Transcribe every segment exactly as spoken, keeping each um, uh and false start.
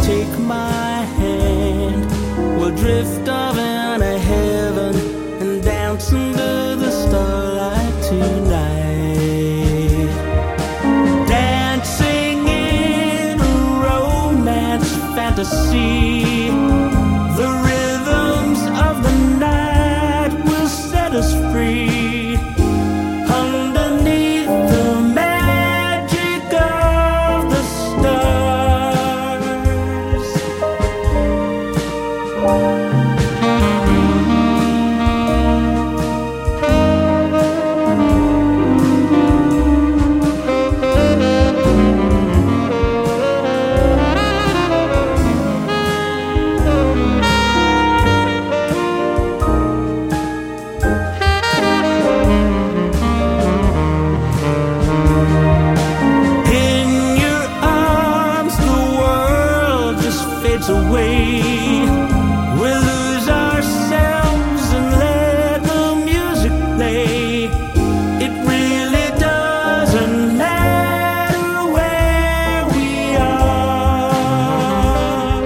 take my hand. We'll drift off into heaven and dance under the starlight tonight. Dancing in a romance fantasy. The rhythms of the night will set us free. Underneath the magic of the stars. Away, we'll lose ourselves and let the music play. It really doesn't matter where we are.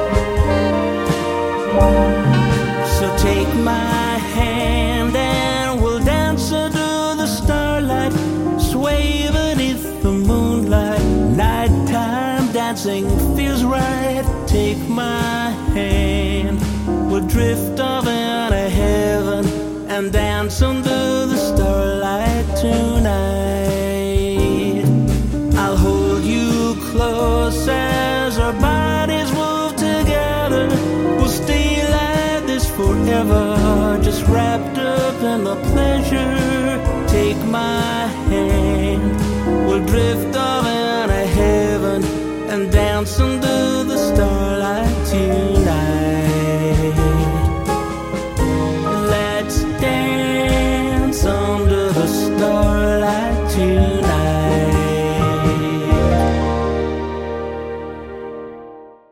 So take my hand and we'll dance under the starlight, sway beneath the moonlight. Nighttime dancing feels right. Take my hand, we'll drift off into heaven and dance under the starlight tonight. I'll hold you close as our bodies